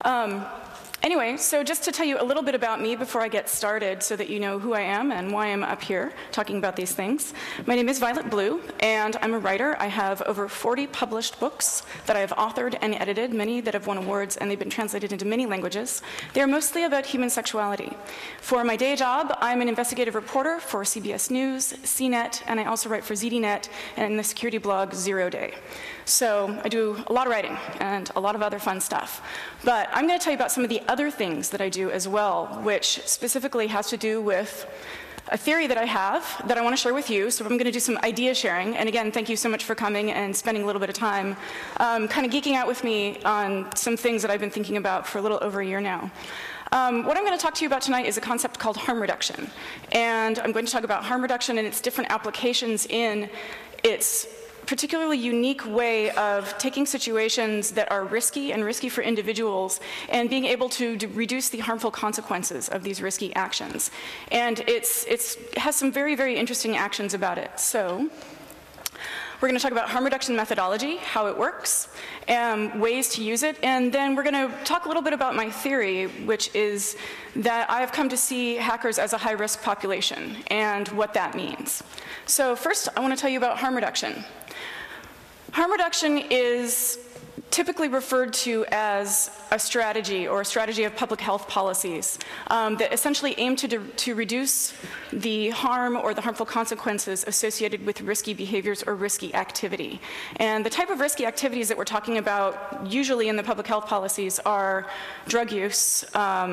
Anyway, so just to tell you a little bit about me before I get started so that you know who I am and why I'm up here talking about these things. My name is Violet Blue, and I'm a writer. I have over 40 published books that I have authored and edited, many that have won awards, and they've been translated into many languages. They're mostly about human sexuality. For my day job, I'm an investigative reporter for CBS News, CNET, and I also write for ZDNet and the security blog Zero Day. So I do a lot of writing and a lot of other fun stuff. But I'm going to tell you about some of the other things that I do as well, which specifically has to do with a theory that I have that I want to share with you. So I'm going to do some idea sharing. And again, thank you so much for coming and spending a little bit of time kind of geeking out with me on some things that I've been thinking about for a little over a year now. What I'm going to talk to you about tonight is a concept called harm reduction. And I'm going to talk about harm reduction and its different applications in its particularly unique way of taking situations that are risky and risky for individuals and being able to reduce the harmful consequences of these risky actions. And it has some very, very interesting actions about it. So we're going to talk about harm reduction methodology, how it works, ways to use it, and then we're going to talk a little bit about my theory, which is that I have come to see hackers as a high-risk population and what that means. So first, I want to tell you about harm reduction. Harm reduction is typically referred to as a strategy or a strategy of public health policies that essentially aim to reduce the harm or the harmful consequences associated with risky behaviors or risky activity. And the type of risky activities that we're talking about usually in the public health policies are drug use,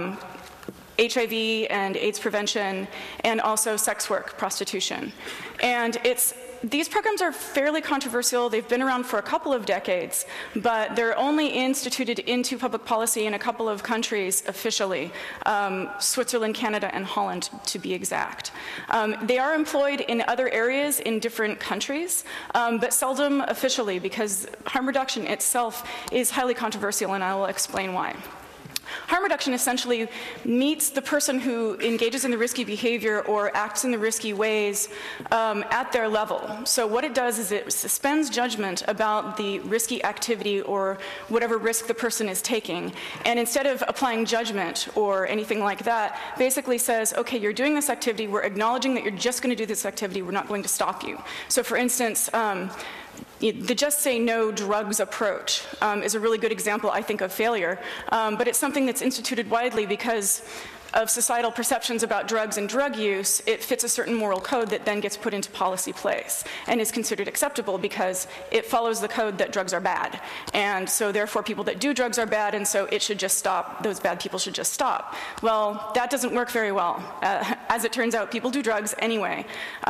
HIV and AIDS prevention, and also sex work, prostitution. And these programs are fairly controversial. They've been around for a couple of decades, but they're only instituted into public policy in a couple of countries officially, Switzerland, Canada, and Holland, to be exact. They are employed in other areas in different countries, but seldom officially, because harm reduction itself is highly controversial, and I will explain why. Harm reduction essentially meets the person who engages in the risky behavior or acts in the risky ways at their level. So what it does is it suspends judgment about the risky activity or whatever risk the person is taking. And instead of applying judgment or anything like that, basically says, okay, you're doing this activity, we're acknowledging that you're just going to do this activity, we're not going to stop you. So for instance, the just say no drugs approach is a really good example, I think, of failure. But it's something that's instituted widely because of societal perceptions about drugs and drug use. It fits a certain moral code that then gets put into policy place and is considered acceptable because it follows the code that drugs are bad. And so therefore people that do drugs are bad, and so it should just stop. Those bad people should just stop. Well, that doesn't work very well. As it turns out, people do drugs anyway.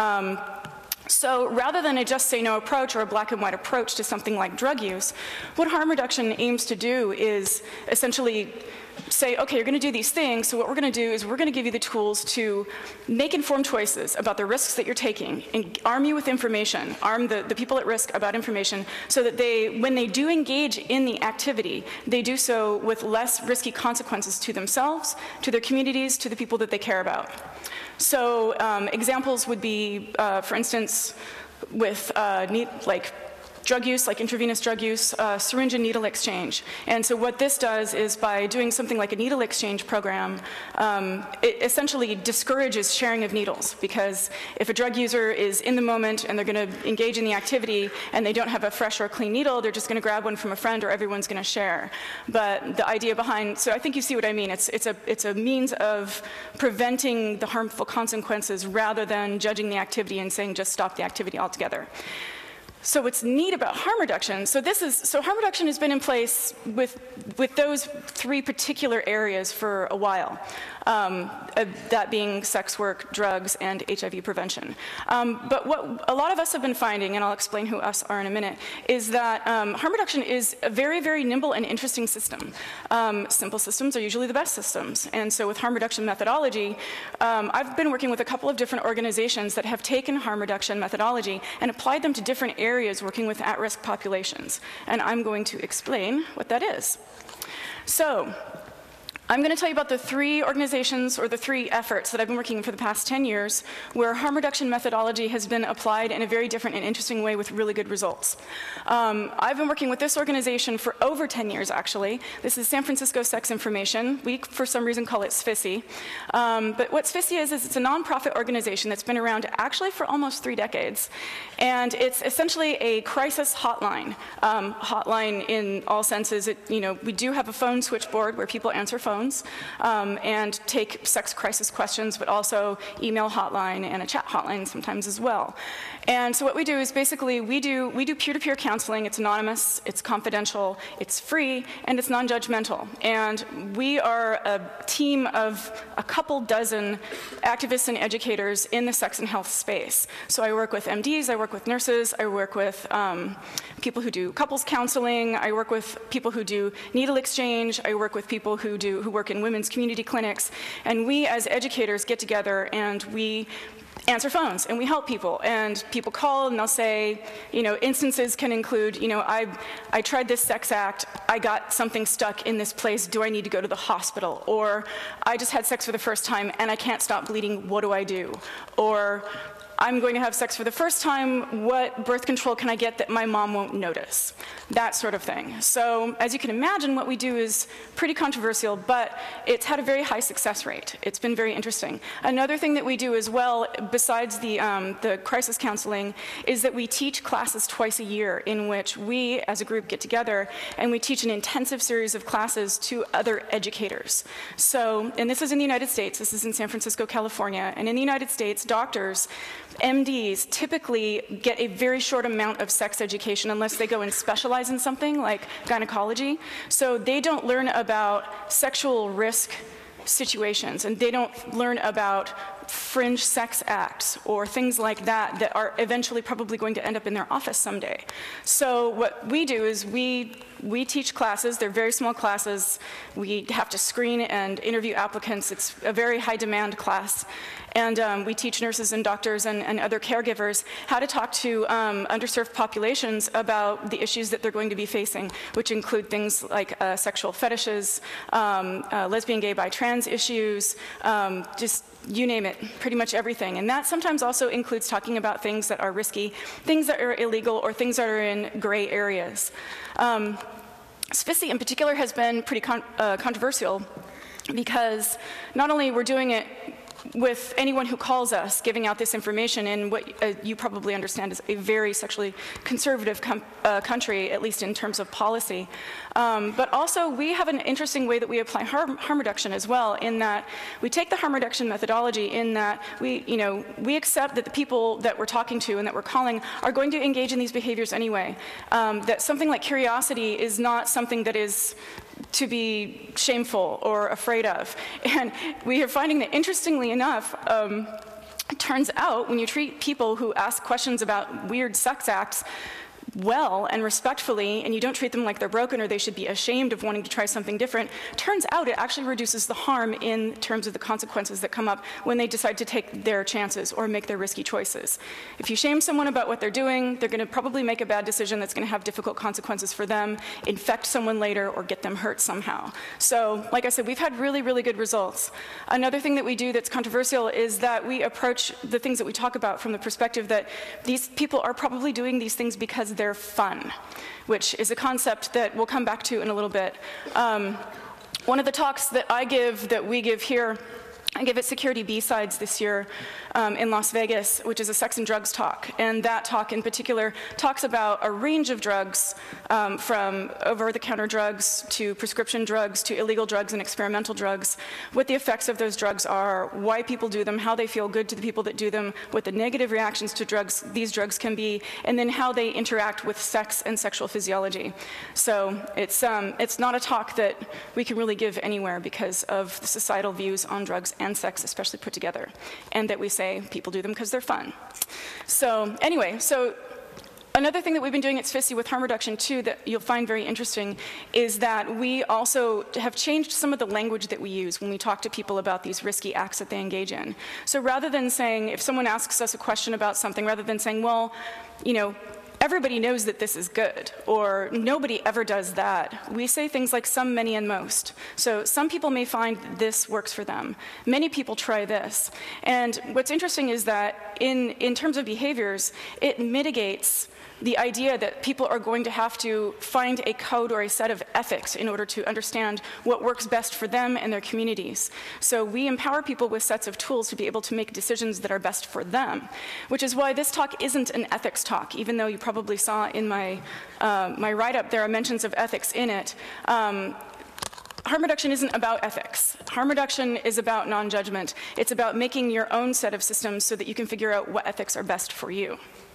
So rather than a just say no approach or a black and white approach to something like drug use, what harm reduction aims to do is essentially say, okay, you're going to do these things, so what we're going to do is we're going to give you the tools to make informed choices about the risks that you're taking and arm you with information, arm the people at risk about information so that when they do engage in the activity, they do so with less risky consequences to themselves, to their communities, to the people that they care about. So examples would be, for instance, with like drug use, like intravenous drug use, syringe and needle exchange. And so what this does is by doing something like a needle exchange program, it essentially discourages sharing of needles, because if a drug user is in the moment and they're going to engage in the activity and they don't have a fresh or clean needle, they're just going to grab one from a friend or everyone's going to share. But the idea behind, so I think you see what I mean. It's a means of preventing the harmful consequences rather than judging the activity and saying just stop the activity altogether. So what's neat about harm reduction, so harm reduction has been in place with those three particular areas for a while, that being sex work, drugs, and HIV prevention. But what a lot of us have been finding, and I'll explain who us are in a minute, is that harm reduction is a very, very nimble and interesting system. Simple systems are usually the best systems. And so with harm reduction methodology, I've been working with a couple of different organizations that have taken harm reduction methodology and applied them to different areas working with at-risk populations. And I'm going to explain what that is. So I'm going to tell you about the 3 organizations or the 3 efforts that I've been working for the past 10 years where harm reduction methodology has been applied in a very different and interesting way with really good results. I've been working with this organization for over 10 years, actually. This is San Francisco Sex Information. We, for some reason, call it SFISI. But what SFISI is it's a nonprofit organization that's been around actually for almost 3 decades. And it's essentially a crisis hotline. Hotline in all senses. We do have a phone switchboard where people answer phones. And take sex crisis questions, but also email hotline and a chat hotline sometimes as well. And so what we do is basically we do peer-to-peer counseling. It's anonymous, it's confidential, it's free, and it's non-judgmental. And we are a team of a couple dozen activists and educators in the sex and health space. So I work with MDs, I work with nurses, I work with people who do couples counseling, I work with people who do needle exchange, I work with people who work in women's community clinics, and we as educators get together and we answer phones and we help people, and people call and they'll say, instances can include, I tried this sex act, I got something stuck in this place, do I need to go to the hospital? Or I just had sex for the first time and I can't stop bleeding, what do I do? Or I'm going to have sex for the first time, what birth control can I get that my mom won't notice? That sort of thing. So as you can imagine, what we do is pretty controversial, but it's had a very high success rate. It's been very interesting. Another thing that we do as well, besides the crisis counseling, is that we teach classes twice a year in which we as a group get together and we teach an intensive series of classes to other educators. So, and this is in the United States, this is in San Francisco, California, and in the United States, doctors, MDs typically get a very short amount of sex education unless they go and specialize in something like gynecology. So they don't learn about sexual risk situations, and they don't learn about fringe sex acts or things like that that are eventually probably going to end up in their office someday. So what we do is we teach classes. They're very small classes. We have to screen and interview applicants. It's a very high demand class. And we teach nurses and doctors and other caregivers how to talk to underserved populations about the issues that they're going to be facing, which include things like sexual fetishes, lesbian, gay, bi, trans issues, just you name it, pretty much everything. And that sometimes also includes talking about things that are risky, things that are illegal, or things that are in gray areas. SFISI in particular has been pretty controversial because not only we're doing it with anyone who calls us, giving out this information in what you probably understand is a very sexually conservative country, at least in terms of policy. But also, we have an interesting way that we apply harm reduction as well, in that we take the harm reduction methodology in that we accept that the people that we're talking to and that we're calling are going to engage in these behaviors anyway. That something like curiosity is not something that is to be shameful or afraid of. And we are finding that, interestingly enough, it turns out when you treat people who ask questions about weird sex acts well and respectfully, and you don't treat them like they're broken or they should be ashamed of wanting to try something different, turns out it actually reduces the harm in terms of the consequences that come up when they decide to take their chances or make their risky choices. If you shame someone about what they're doing, they're going to probably make a bad decision that's going to have difficult consequences for them, infect someone later, or get them hurt somehow. So, like I said, we've had really, really good results. Another thing that we do that's controversial is that we approach the things that we talk about from the perspective that these people are probably doing these things because they're fun, which is a concept that we'll come back to in a little bit. One of the talks that we give here, I give at Security B-Sides this year in Las Vegas, which is a sex and drugs talk. And that talk in particular talks about a range of drugs, from over-the-counter drugs to prescription drugs to illegal drugs and experimental drugs, what the effects of those drugs are, why people do them, how they feel good to the people that do them, what the negative reactions to these drugs can be, and then how they interact with sex and sexual physiology. So it's not a talk that we can really give anywhere because of the societal views on drugs and sex, especially put together, and that we say people do them because they're fun. So anyway, another thing that we've been doing at SFISI with harm reduction too that you'll find very interesting is that we also have changed some of the language that we use when we talk to people about these risky acts that they engage in. So rather than saying, if someone asks us a question about something, rather than saying, well, everybody knows that this is good, or nobody ever does that. We say things like some, many, and most. So some people may find this works for them. Many people try this. And what's interesting is that in terms of behaviors, it mitigates the idea that people are going to have to find a code or a set of ethics in order to understand what works best for them and their communities. So we empower people with sets of tools to be able to make decisions that are best for them, which is why this talk isn't an ethics talk, even though you probably saw in my write-up there are mentions of ethics in it. Harm reduction isn't about ethics. Harm reduction is about non-judgment. It's about making your own set of systems so that you can figure out what ethics are best for you.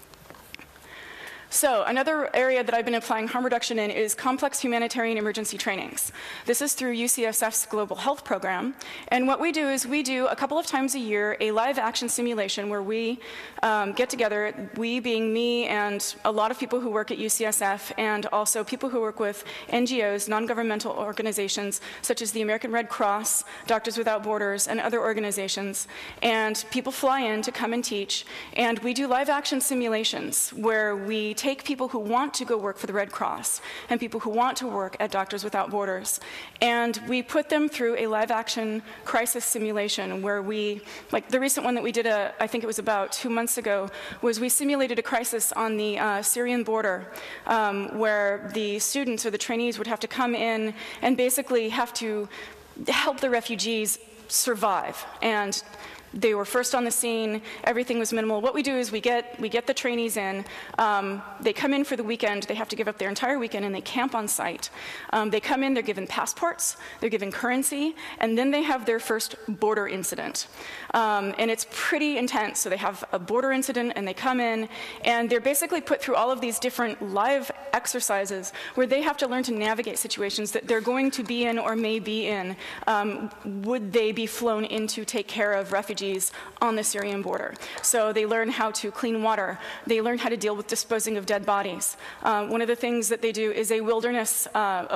So another area that I've been applying harm reduction in is complex humanitarian emergency trainings. This is through UCSF's Global Health Program. And what we do is we do a couple of times a year a live action simulation where we get together, we being me and a lot of people who work at UCSF and also people who work with NGOs, non-governmental organizations such as the American Red Cross, Doctors Without Borders, and other organizations. And people fly in to come and teach. And we do live action simulations where we take people who want to go work for the Red Cross and people who want to work at Doctors Without Borders, and we put them through a live-action crisis simulation where we, like the recent one that we did, I think it was about 2 months ago, was we simulated a crisis on the Syrian border where the students or the trainees would have to come in and basically have to help the refugees survive. And they were first on the scene, everything was minimal. What we do is we get the trainees in, they come in for the weekend, they have to give up their entire weekend and they camp on site. They come in, they're given passports, they're given currency, and then they have their first border incident. And it's pretty intense. So they have a border incident and they come in and they're basically put through all of these different live exercises where they have to learn to navigate situations that they're going to be in or may be in. Would they be flown in to take care of refugees on the Syrian border? So they learn how to clean water. They learn how to deal with disposing of dead bodies. One of the things that they do is a wilderness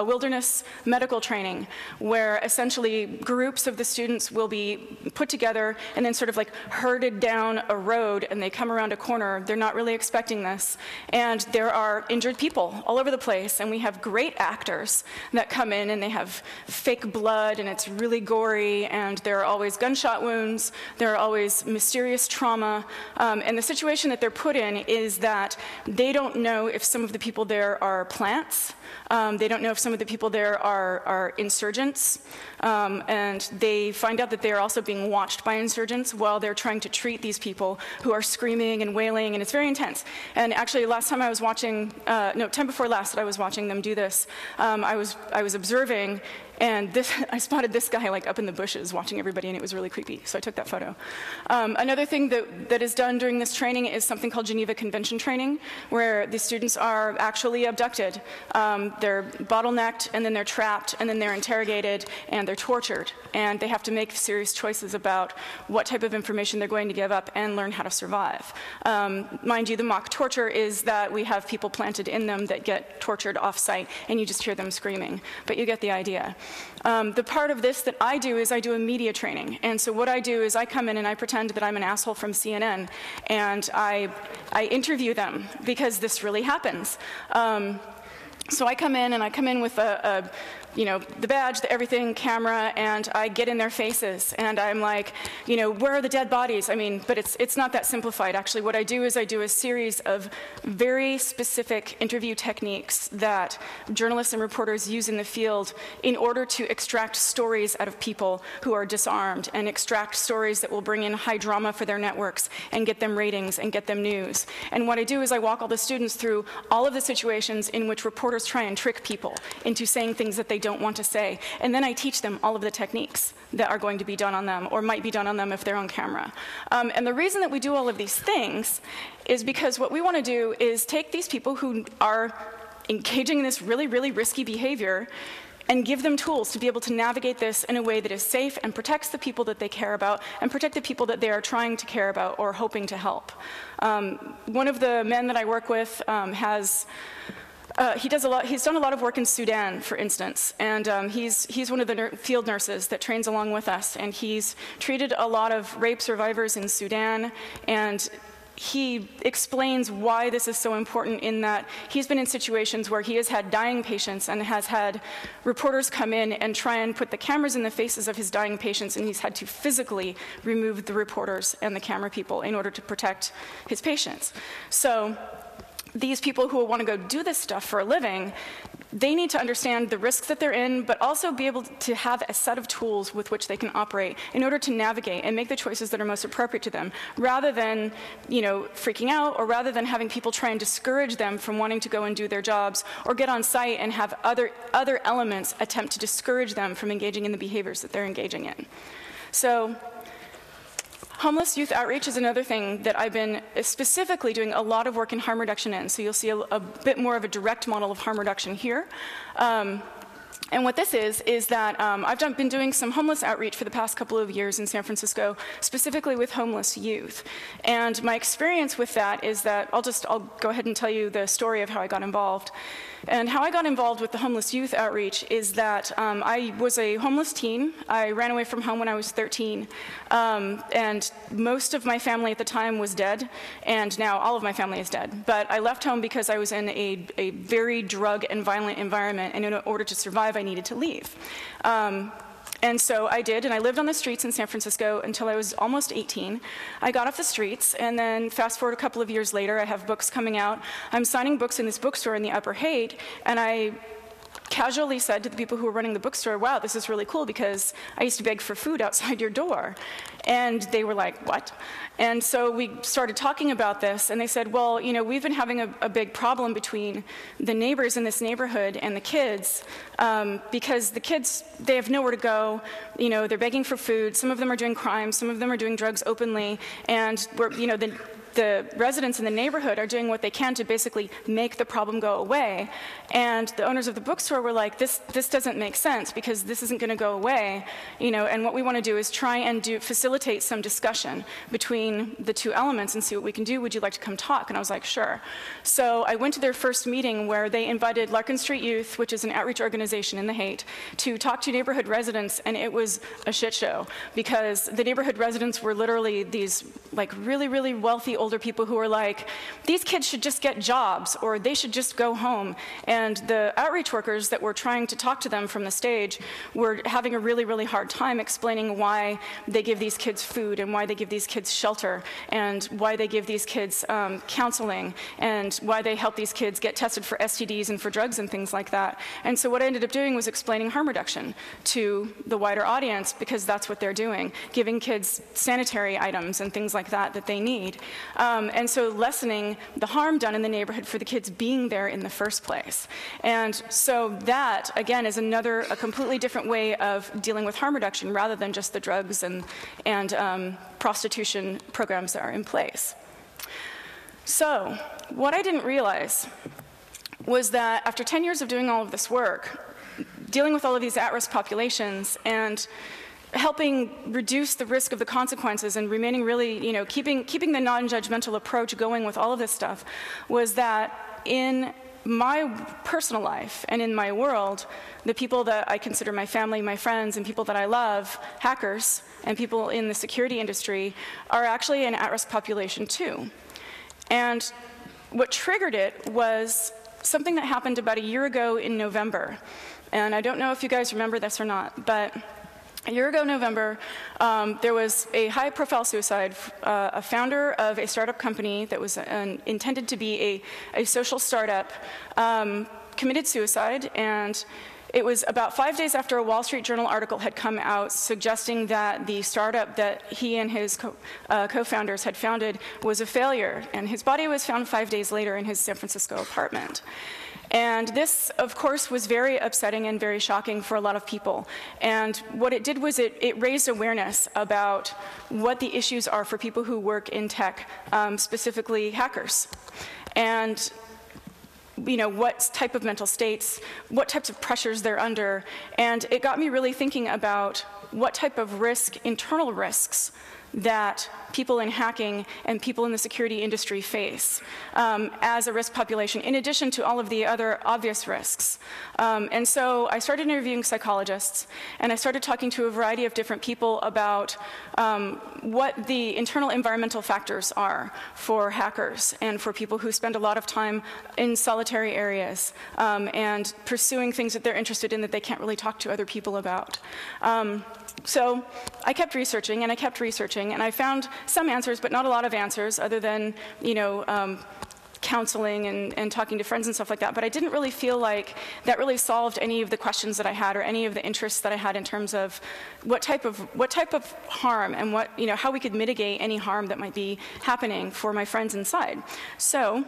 medical training where essentially groups of the students will be put together and then sort of like herded down a road, and they come around a corner. They're not really expecting this. And there are injured people all over the place, and we have great actors that come in and they have fake blood and it's really gory, and there are always gunshot wounds. There are always mysterious trauma, and the situation that they're put in is that they don't know if some of the people there are plants. They don't know if some of the people there are insurgents, and they find out that they are also being watched by insurgents while they're trying to treat these people who are screaming and wailing, and it's very intense. And actually, last time I was watching, time before last that I was watching them do this, I was observing, and I spotted this guy like up in the bushes watching everybody, and it was really creepy, so I took that photo. Another thing that is done during this training is something called Geneva Convention training, where the students are actually abducted. They're bottlenecked, and then they're trapped, and then they're interrogated, and they're tortured. And they have to make serious choices about what type of information they're going to give up and learn how to survive. Mind you, the mock torture is that we have people planted in them that get tortured off-site, and you just hear them screaming. But you get the idea. The part of this that I do is I do a media training. And so what I do is I come in and I pretend that I'm an asshole from CNN, and I interview them because this really happens. So I come in with the badge, the everything, camera, and I get in their faces, and I'm like, where are the dead bodies? I mean, but it's not that simplified. Actually, what I do is I do a series of very specific interview techniques that journalists and reporters use in the field in order to extract stories out of people who are disarmed and extract stories that will bring in high drama for their networks and get them ratings and get them news. And what I do is I walk all the students through all of the situations in which reporters try and trick people into saying things that they don't want to say. And then I teach them all of the techniques that are going to be done on them or might be done on them if they're on camera. And the reason that we do all of these things is because what we want to do is take these people who are engaging in this really, really risky behavior and give them tools to be able to navigate this in a way that is safe and protects the people that they care about and protect the people that they are trying to care about or hoping to help. One of the men that I work with he's done a lot of work in Sudan, for instance, and he's one of the field nurses that trains along with us, and he's treated a lot of rape survivors in Sudan, and he explains why this is so important in that he's been in situations where he has had dying patients and has had reporters come in and try and put the cameras in the faces of his dying patients, and he's had to physically remove the reporters and the camera people in order to protect his patients. So these people who want to go do this stuff for a living, they need to understand the risks that they're in, but also be able to have a set of tools with which they can operate in order to navigate and make the choices that are most appropriate to them, rather than, you know, freaking out, or rather than having people try and discourage them from wanting to go and do their jobs, or get on site and have other elements attempt to discourage them from engaging in the behaviors that they're engaging in. So homeless youth outreach is another thing that I've been specifically doing a lot of work in harm reduction in. So you'll see a bit more of a direct model of harm reduction here. And what this is that I've been doing some homeless outreach for the past couple of years in San Francisco, specifically with homeless youth. And my experience with that is that I'll go ahead and tell you the story of how I got involved. And how I got involved with the homeless youth outreach is that I was a homeless teen. I ran away from home when I was 13. And most of my family at the time was dead. And now all of my family is dead. But I left home because I was in a very drug and violent environment. And in order to survive, I needed to leave. And so I did, and I lived on the streets in San Francisco until I was almost 18. I got off the streets, and then fast forward a couple of years later, I have books coming out. I'm signing books in this bookstore in the Upper Haight, and I casually said to the people who were running the bookstore, wow, this is really cool because I used to beg for food outside your door. And they were like, what? And so we started talking about this, and they said, well, you know, we've been having a big problem between the neighbors in this neighborhood and the kids, because the kids, they have nowhere to go. You know, they're begging for food. Some of them are doing crimes. Some of them are doing drugs openly. And you know, the residents in the neighborhood are doing what they can to basically make the problem go away. And the owners of the bookstore were like, this doesn't make sense because this isn't going to go away. You know, and what we want to do is try and facilitate some discussion between the two elements and see what we can do. Would you like to come talk? And I was like, sure. So I went to their first meeting where they invited Larkin Street Youth, which is an outreach organization in the Haight, to talk to neighborhood residents, and it was a shit show because the neighborhood residents were literally these like really, really wealthy older people who were like, these kids should just get jobs or they should just go home. And the outreach workers that were trying to talk to them from the stage were having a really, really hard time explaining why they give these kids food and why they give these kids shelter and why they give these kids counseling and why they help these kids get tested for STDs and for drugs and things like that. And so what I ended up doing was explaining harm reduction to the wider audience because that's what they're doing, giving kids sanitary items and things like that that they need. And so lessening the harm done in the neighborhood for the kids being there in the first place. And so that, again, is a completely different way of dealing with harm reduction rather than just the drugs and prostitution programs that are in place. So what I didn't realize was that after 10 years of doing all of this work, dealing with all of these at-risk populations and helping reduce the risk of the consequences and remaining really, you know, keeping the non-judgmental approach going with all of this stuff, was that in my personal life and in my world, the people that I consider my family, my friends, and people that I love, hackers and people in the security industry, are actually an at-risk population too. And what triggered it was something that happened about a year ago in November. And I don't know if you guys remember this or not, but a year ago, November, there was a high-profile suicide. A founder of a startup company that was intended to be a social startup committed suicide, and it was about 5 days after a Wall Street Journal article had come out suggesting that the startup that he and his co-founders had founded was a failure, and his body was found 5 days later in his San Francisco apartment. And this, of course, was very upsetting and very shocking for a lot of people. And what it did was it raised awareness about what the issues are for people who work in tech, specifically hackers. And you know, what type of mental states, what types of pressures they're under. And it got me really thinking about what type of risk, internal risks, that people in hacking and people in the security industry face as a risk population, in addition to all of the other obvious risks. And so I started interviewing psychologists, and I started talking to a variety of different people about what the internal environmental factors are for hackers and for people who spend a lot of time in solitary areas and pursuing things that they're interested in that they can't really talk to other people about. So I kept researching, and I kept researching, and I found some answers, but not a lot of answers, other than, you know, counseling and talking to friends and stuff like that. But I didn't really feel like that really solved any of the questions that I had, or any of the interests that I had in terms of what type of harm and what, you know, how we could mitigate any harm that might be happening for my friends inside. So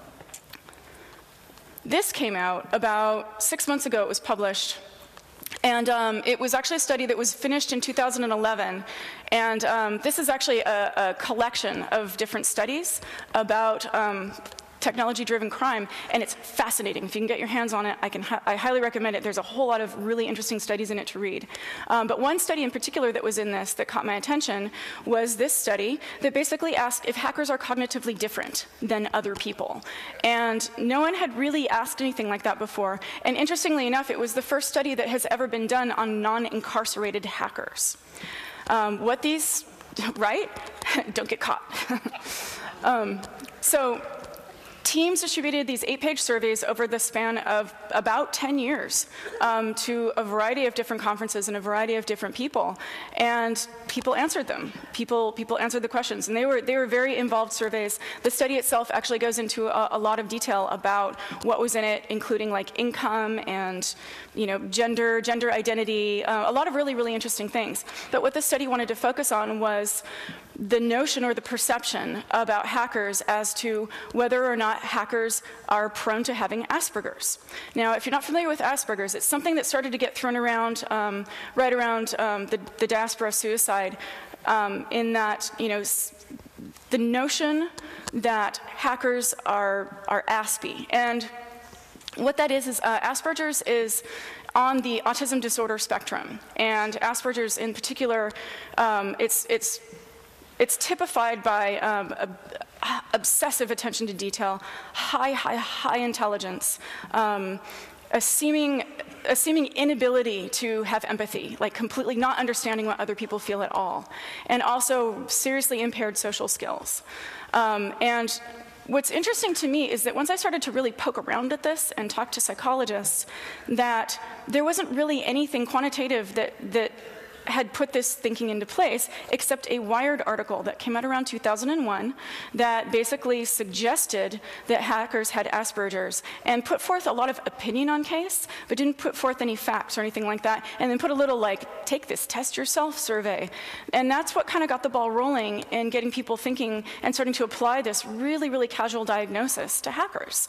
this came out about 6 months ago. It was published. And it was actually a study that was finished in 2011. And this is actually a collection of different studies about technology-driven crime, and it's fascinating. If you can get your hands on it, I highly recommend it. There's a whole lot of really interesting studies in it to read. But one study in particular that was in this that caught my attention was this study that basically asked if hackers are cognitively different than other people. And no one had really asked anything like that before. And interestingly enough, it was the first study that has ever been done on non-incarcerated hackers. What these, right? Don't get caught. So teams distributed these 8-page surveys over the span of about 10 years to a variety of different conferences and a variety of different people. And people answered them. People answered the questions. And they were very involved surveys. The study itself actually goes into a lot of detail about what was in it, including like income and, you know, gender identity, a lot of really, really interesting things. But what the study wanted to focus on was the notion or the perception about hackers as to whether or not hackers are prone to having Asperger's. Now, if you're not familiar with Asperger's, it's something that started to get thrown around right around the diaspora suicide, in that, you know, the notion that hackers are Aspie. And what that is Asperger's is on the autism disorder spectrum. And Asperger's in particular, it's typified by obsessive attention to detail, high intelligence, a seeming inability to have empathy, like completely not understanding what other people feel at all, and also seriously impaired social skills. And what's interesting to me is that once I started to really poke around at this and talk to psychologists, that there wasn't really anything quantitative that had put this thinking into place, except a Wired article that came out around 2001 that basically suggested that hackers had Asperger's and put forth a lot of opinion on case, but didn't put forth any facts or anything like that, and then put a little like, take this test yourself survey. And that's what kind of got the ball rolling in getting people thinking and starting to apply this really, really casual diagnosis to hackers.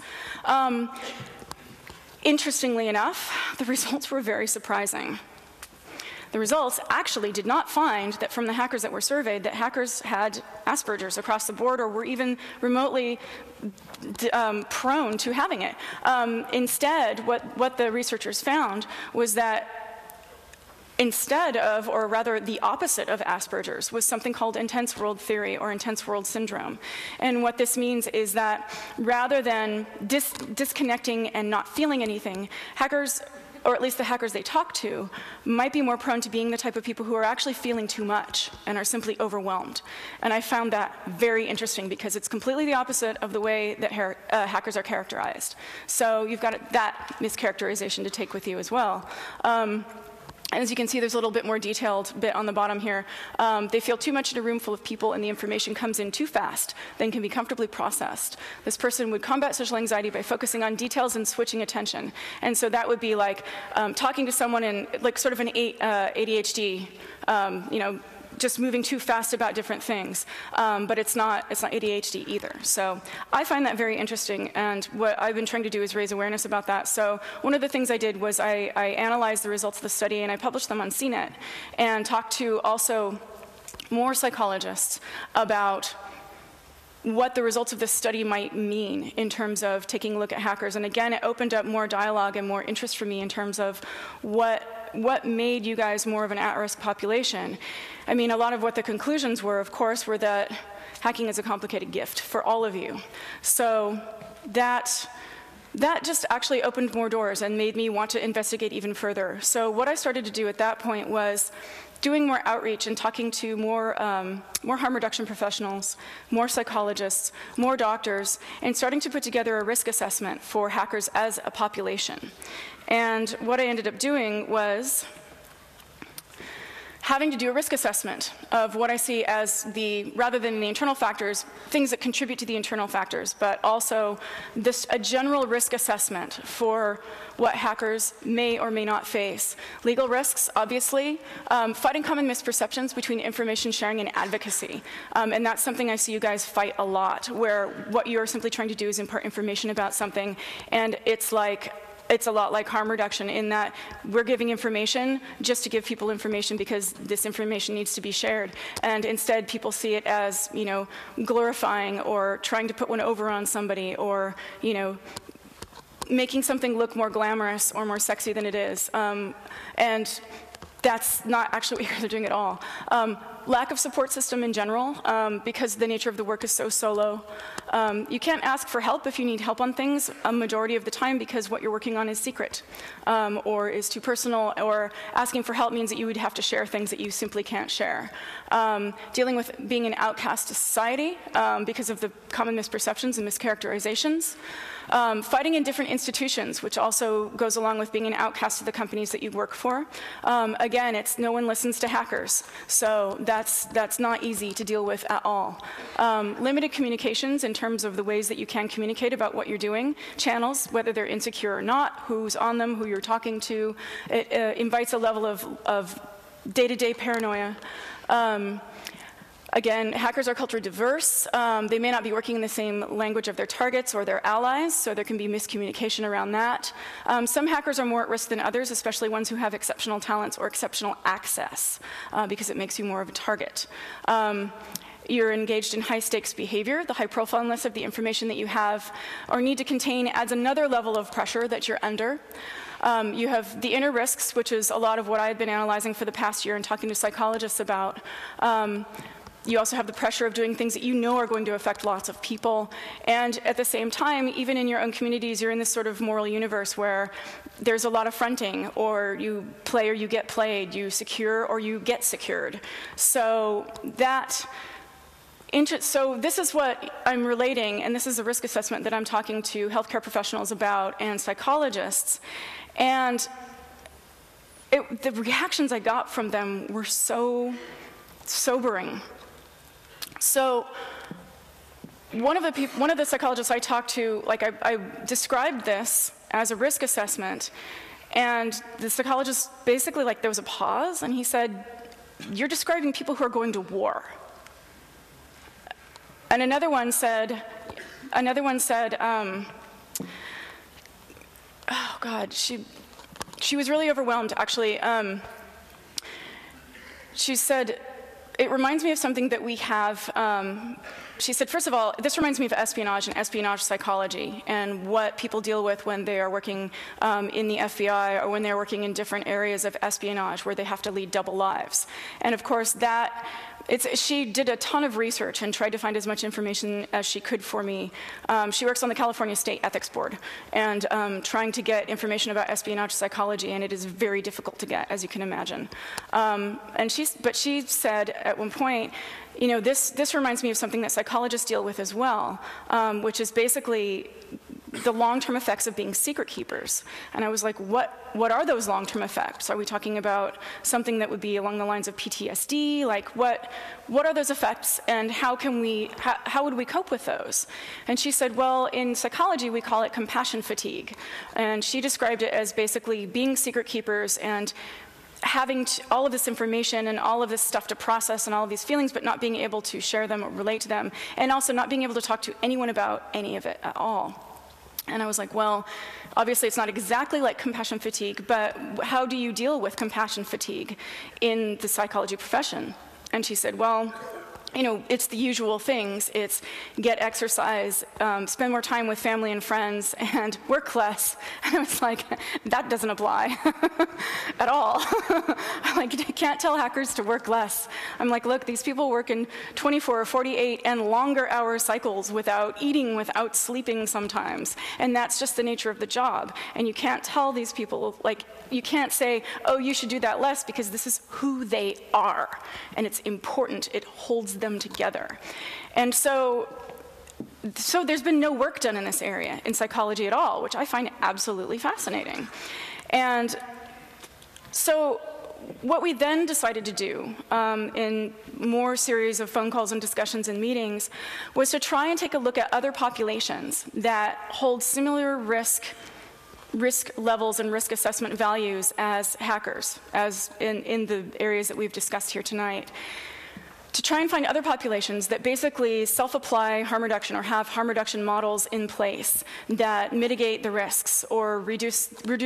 Interestingly enough, the results were very surprising. The results actually did not find that from the hackers that were surveyed that hackers had Asperger's across the board or were even remotely prone to having it. Instead, what the researchers found was that instead of, or rather the opposite of Asperger's, was something called intense world theory or intense world syndrome. And what this means is that rather than disconnecting and not feeling anything, hackers, or at least the hackers they talk to, might be more prone to being the type of people who are actually feeling too much and are simply overwhelmed. And I found that very interesting because it's completely the opposite of the way that hackers are characterized. So you've got that mischaracterization to take with you as well. And as you can see, there's a little bit more detailed bit on the bottom here. They feel too much in a room full of people and the information comes in too fast, then can be comfortably processed. This person would combat social anxiety by focusing on details and switching attention. And so that would be like talking to someone in like sort of an ADHD, you know, just moving too fast about different things, but it's not ADHD either. So I find that very interesting, and what I've been trying to do is raise awareness about that. So one of the things I did was I analyzed the results of the study and I published them on CNET and talked to also more psychologists about what the results of this study might mean in terms of taking a look at hackers. And again, it opened up more dialogue and more interest for me in terms of what what made you guys more of an at-risk population? I mean, a lot of what the conclusions were, of course, were that hacking is a complicated gift for all of you. So that just actually opened more doors and made me want to investigate even further. So what I started to do at that point was doing more outreach and talking to more harm reduction professionals, more psychologists, more doctors, and starting to put together a risk assessment for hackers as a population. And what I ended up doing was having to do a risk assessment of what I see as rather than the internal factors, things that contribute to the internal factors, but also a general risk assessment for what hackers may or may not face. Legal risks, obviously, fighting common misperceptions between information sharing and advocacy. And that's something I see you guys fight a lot, where what you're simply trying to do is impart information about something, and it's a lot like harm reduction in that we're giving information just to give people information because this information needs to be shared. And instead, people see it as, glorifying or trying to put one over on somebody or, making something look more glamorous or more sexy than it is. And that's not actually what you guys are doing at all. Lack of support system in general, because the nature of the work is so solo. You can't ask for help if you need help on things a majority of the time because what you're working on is secret or is too personal, or asking for help means that you would have to share things that you simply can't share. Dealing with being an outcast to society because of the common misperceptions and mischaracterizations. Fighting in different institutions, which also goes along with being an outcast to the companies that you work for. Again, it's no one listens to hackers, so that's not easy to deal with at all. Limited communications in terms of the ways that you can communicate about what you're doing. Channels, whether they're insecure or not, who's on them, who you're talking to. It invites a level of day-to-day paranoia. Again, hackers are culture diverse. They may not be working in the same language of their targets or their allies, so there can be miscommunication around that. Some hackers are more at risk than others, especially ones who have exceptional talents or exceptional access, because it makes you more of a target. You're engaged in high-stakes behavior. The high profileness of the information that you have or need to contain adds another level of pressure that you're under. You have the inner risks, which is a lot of what I've been analyzing for the past year and talking to psychologists about. You also have the pressure of doing things that you know are going to affect lots of people. And at the same time, even in your own communities, you're in this sort of moral universe where there's a lot of fronting, or you play or you get played, you secure or you get secured. So this is what I'm relating, and this is a risk assessment that I'm talking to healthcare professionals about and psychologists. And the reactions I got from them were so sobering. So one of the psychologists I talked to, I described this as a risk assessment, and the psychologist basically, there was a pause, and he said, "You're describing people who are going to war." And another one said, oh God, she was really overwhelmed, actually. She said, "It reminds me of something that we have," she said, "First of all, this reminds me of espionage and espionage psychology and what people deal with when they are working in the FBI or when they're working in different areas of espionage where they have to lead double lives." And of course, she did a ton of research and tried to find as much information as she could for me. She works on the California State Ethics Board and trying to get information about espionage psychology, and it is very difficult to get, as you can imagine. But she said at one point, this reminds me of something that psychologists deal with as well, which is basically the long-term effects of being secret keepers. And I was like, what are those long-term effects? Are we talking about something that would be along the lines of PTSD? What are those effects, and how would we cope with those? And she said, well, in psychology, we call it compassion fatigue. And she described it as basically being secret keepers and having all of this information and all of this stuff to process and all of these feelings, but not being able to share them or relate to them, and also not being able to talk to anyone about any of it at all. And I was like, well, obviously it's not exactly like compassion fatigue, but how do you deal with compassion fatigue in the psychology profession? And she said, well, it's the usual things. It's get exercise, spend more time with family and friends, and work less. And I was like, that doesn't apply at all. Like, you can't tell hackers to work less. I'm like, look, these people work in 24 or 48 and longer hour cycles without eating, without sleeping sometimes. And that's just the nature of the job. And you can't tell these people, like, you can't say, oh, you should do that less, because this is who they are. And it's important. It holds them together. And so there's been no work done in this area in psychology at all, which I find absolutely fascinating. And so what we then decided to do in more series of phone calls and discussions and meetings was to try and take a look at other populations that hold similar risk levels and risk assessment values as hackers, as in the areas that we've discussed here tonight, to try and find other populations that basically self-apply harm reduction or have harm reduction models in place that mitigate the risks or reduce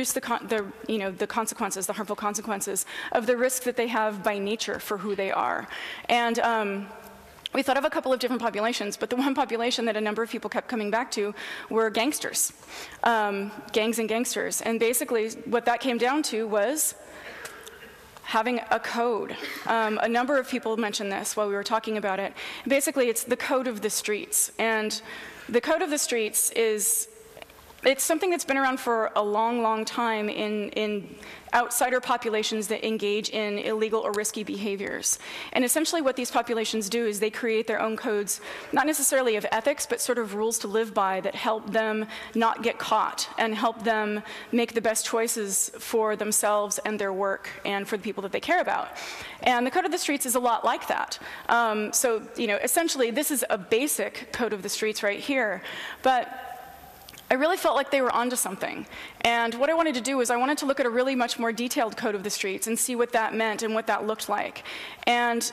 the consequences, the harmful consequences of the risk that they have by nature for who they are. And we thought of a couple of different populations, but the one population that a number of people kept coming back to were gangsters, gangs and gangsters. And basically what that came down to was having a code. A number of people mentioned this while we were talking about it. Basically, it's the code of the streets. And the code of the streets it's something that's been around for a long, long time in outsider populations that engage in illegal or risky behaviors. And essentially what these populations do is they create their own codes, not necessarily of ethics, but sort of rules to live by that help them not get caught and help them make the best choices for themselves and their work and for the people that they care about. And the code of the streets is a lot like that. So, essentially this is a basic code of the streets right here. But I really felt like they were onto something. And what I wanted to do was I wanted to look at a really much more detailed code of the streets and see what that meant and what that looked like. And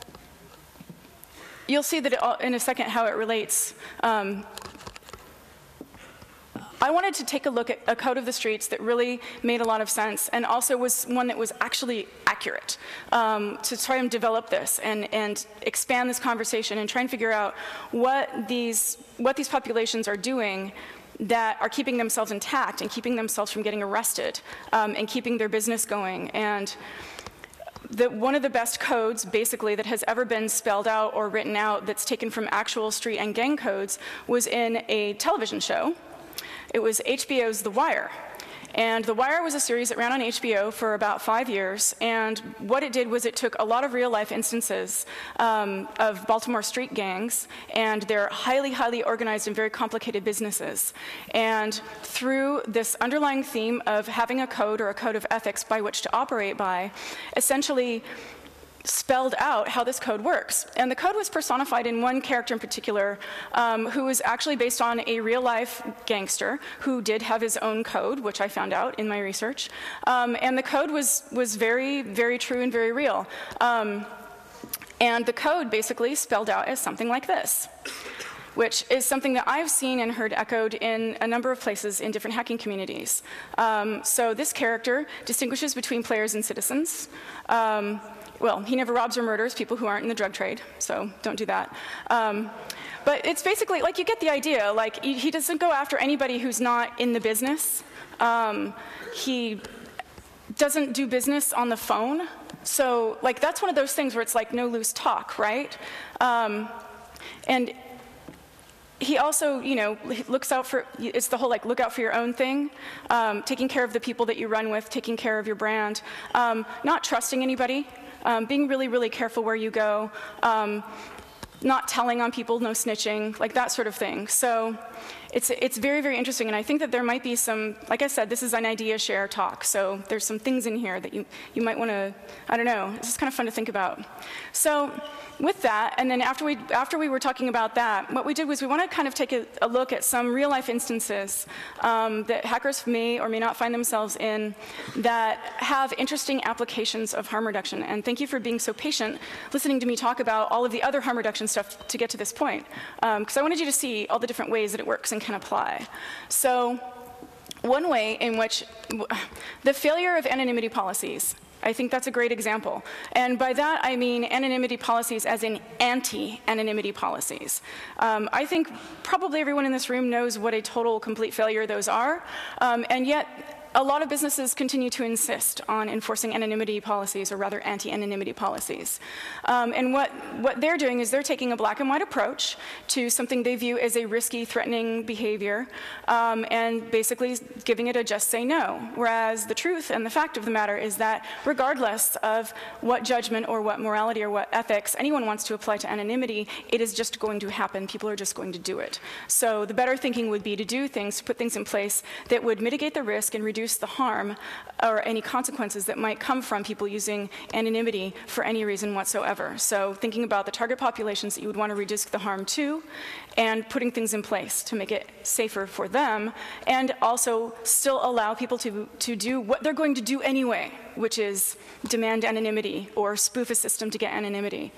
you'll see that in a second how it relates. I wanted to take a look at a code of the streets that really made a lot of sense and also was one that was actually accurate, to try and develop this and expand this conversation and try and figure out what these populations are doing that are keeping themselves intact and keeping themselves from getting arrested and keeping their business going. And one of the best codes, basically, that has ever been spelled out or written out that's taken from actual street and gang codes was in a television show. It was HBO's The Wire. And The Wire was a series that ran on HBO for about 5 years, and what it did was it took a lot of real-life instances of Baltimore street gangs and their highly, highly organized and very complicated businesses. And through this underlying theme of having a code or a code of ethics by which to operate by, essentially spelled out how this code works. And the code was personified in one character in particular who was actually based on a real-life gangster who did have his own code, which I found out in my research. And the code was very, very true and very real. And the code basically spelled out as something like this, which is something that I've seen and heard echoed in a number of places in different hacking communities. So this character distinguishes between players and citizens. Well, he never robs or murders people who aren't in the drug trade, so don't do that. But it's basically, like, you get the idea. Like, he doesn't go after anybody who's not in the business. He doesn't do business on the phone. So, like, that's one of those things where it's like no loose talk, right? And he also, looks out for, it's the whole, like, look out for your own thing, taking care of the people that you run with, taking care of your brand, not trusting anybody, being really, really careful where you go, not telling on people, no snitching, like that sort of thing. So it's very, very interesting, and I think that there might be some, like I said, this is an idea share talk, so there's some things in here that you might want to, I don't know, it's just kind of fun to think about. So with that, and then after we were talking about that, what we did was we want to kind of take a look at some real-life instances that hackers may or may not find themselves in that have interesting applications of harm reduction. And thank you for being so patient, listening to me talk about all of the other harm reduction stuff to get to this point, because I wanted you to see all the different ways that it works and can apply. So one way in which the failure of anonymity policies I think that's a great example. And by that, I mean anonymity policies as in anti-anonymity policies. I think probably everyone in this room knows what a total, complete failure those are, and yet a lot of businesses continue to insist on enforcing anonymity policies, or rather anti-anonymity policies. And what they're doing is they're taking a black and white approach to something they view as a risky, threatening behavior, and basically giving it a just say no. Whereas the truth and the fact of the matter is that regardless of what judgment or what morality or what ethics anyone wants to apply to anonymity, it is just going to happen. People are just going to do it. So the better thinking would be to do things, to put things in place that would mitigate the risk and reduce the harm or any consequences that might come from people using anonymity for any reason whatsoever. So thinking about the target populations that you would want to reduce the harm to, and putting things in place to make it safer for them, and also still allow people to do what they're going to do anyway, which is demand anonymity or spoof a system to get anonymity.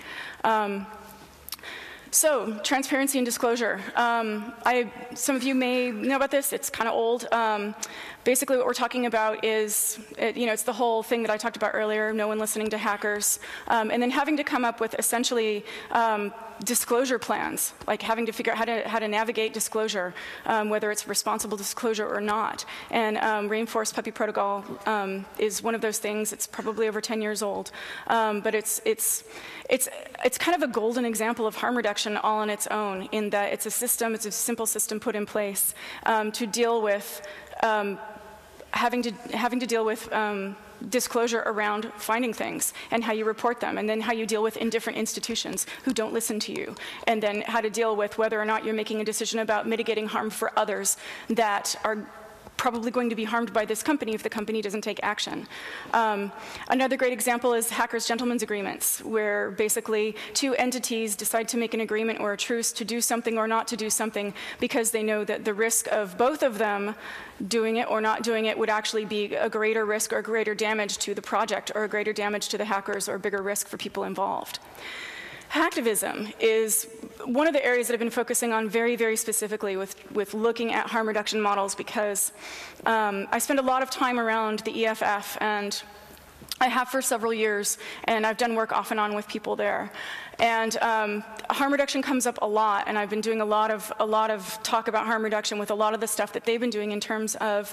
So, transparency and disclosure. Some of you may know about this. It's kind of old. Basically, what we're talking about is, it's the whole thing that I talked about earlier, no one listening to hackers, and then having to come up with essentially disclosure plans, like having to figure out how to navigate disclosure, whether it's responsible disclosure or not. And Reinforced Puppy Protocol is one of those things. It's probably over 10 years old, but it's kind of a golden example of harm reduction all on its own, in that it's a system, it's a simple system put in place to deal with having to deal with disclosure around finding things and how you report them, and then how you deal with indifferent institutions who don't listen to you, and then how to deal with whether or not you're making a decision about mitigating harm for others that are probably going to be harmed by this company if the company doesn't take action. Another great example is hackers' gentlemen's agreements, where basically two entities decide to make an agreement or a truce to do something or not to do something because they know that the risk of both of them doing it or not doing it would actually be a greater risk or greater damage to the project, or a greater damage to the hackers, or a bigger risk for people involved. Hacktivism is one of the areas that I've been focusing on very, very specifically with looking at harm reduction models, because I spend a lot of time around the EFF, and I have for several years, and I've done work off and on with people there. And harm reduction comes up a lot, and I've been doing a lot of talk about harm reduction with a lot of the stuff that they've been doing in terms of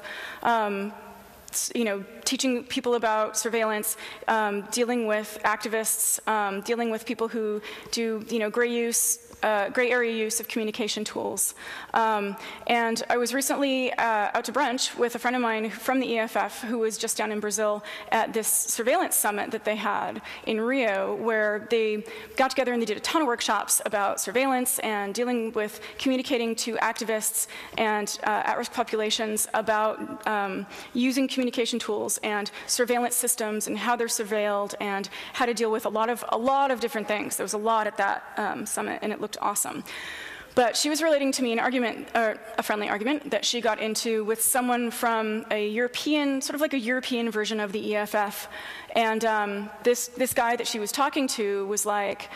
teaching people about surveillance, dealing with activists, dealing with people who do, gray area use of communication tools. And I was recently out to brunch with a friend of mine from the EFF who was just down in Brazil at this surveillance summit that they had in Rio, where they got together and they did a ton of workshops about surveillance and dealing with communicating to activists and at-risk populations about using communication tools and surveillance systems and how they're surveilled and how to deal with a lot of different things. There was a lot at that summit, and it looked awesome. But she was relating to me an argument, or a friendly argument, that she got into with someone from a European, sort of like a European version of the EFF. And this guy that she was talking to was like,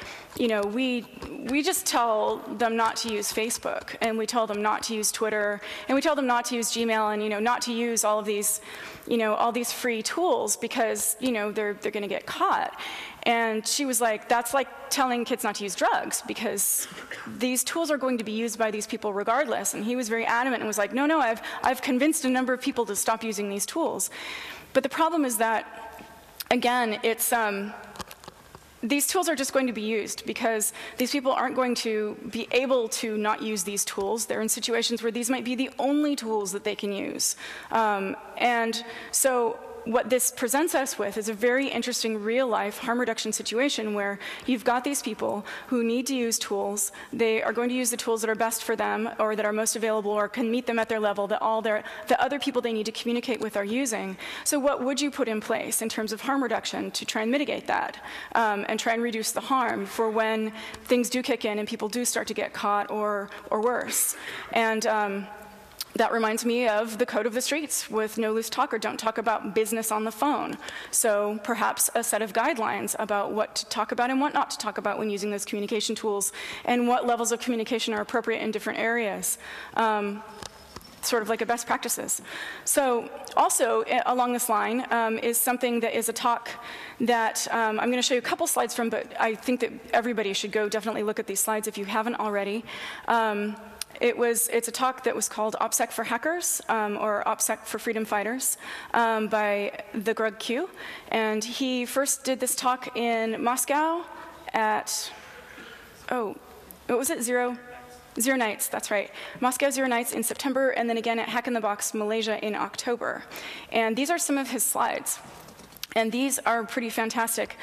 we just tell them not to use Facebook, and we tell them not to use Twitter, and we tell them not to use Gmail, and not to use all of these, all these free tools because they're going to get caught. And she was like, that's like telling kids not to use drugs, because these tools are going to be used by these people regardless. And he was very adamant and was like, no, I've convinced a number of people to stop using these tools. But the problem is that, again, it's these tools are just going to be used because these people aren't going to be able to not use these tools. They're in situations where these might be the only tools that they can use. And so what this presents us with is a very interesting real-life harm reduction situation where you've got these people who need to use tools. They are going to use the tools that are best for them or that are most available or can meet them at their level that the other people they need to communicate with are using. So what would you put in place in terms of harm reduction to try and mitigate that and try and reduce the harm for when things do kick in and people do start to get caught or worse? And that reminds me of the code of the streets with no loose talk or don't talk about business on the phone. So perhaps a set of guidelines about what to talk about and what not to talk about when using those communication tools and what levels of communication are appropriate in different areas. sort of like a best practices. So also along this line is something that is a talk that I'm going to show you a couple slides from, but I think that everybody should go definitely look at these slides if you haven't already. It's a talk that was called OPSEC for Hackers, or OPSEC for Freedom Fighters, by the Greg Q. And he first did this talk in Moscow at, what was it, Zero Nights, that's right. Moscow Zero Nights in September, and then again at Hack in the Box Malaysia in October. And these are some of his slides. And these are pretty fantastic.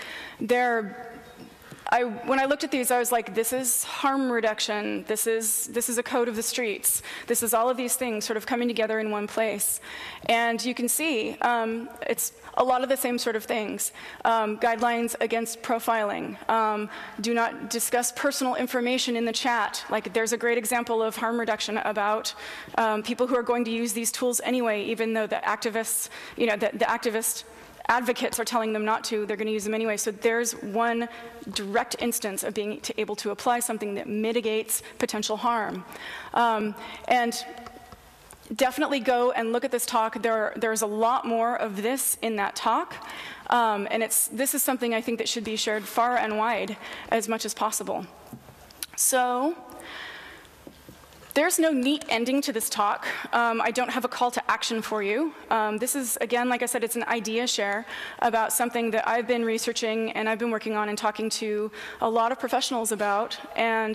When I looked at these, I was like, this is harm reduction. This is a code of the streets. This is all of these things sort of coming together in one place. And you can see it's a lot of the same sort of things. Guidelines against profiling. Do not discuss personal information in the chat. Like, there's a great example of harm reduction about people who are going to use these tools anyway, even though the activists, the activist advocates are telling them not to, they're going to use them anyway. So there's one direct instance of being able to apply something that mitigates potential harm. And definitely go and look at this talk. There's a lot more of this in that talk. And this is something I think that should be shared far and wide as much as possible. So there's no neat ending to this talk. I don't have a call to action for you. This is, again, like I said, it's an idea share about something that I've been researching and I've been working on and talking to a lot of professionals about. And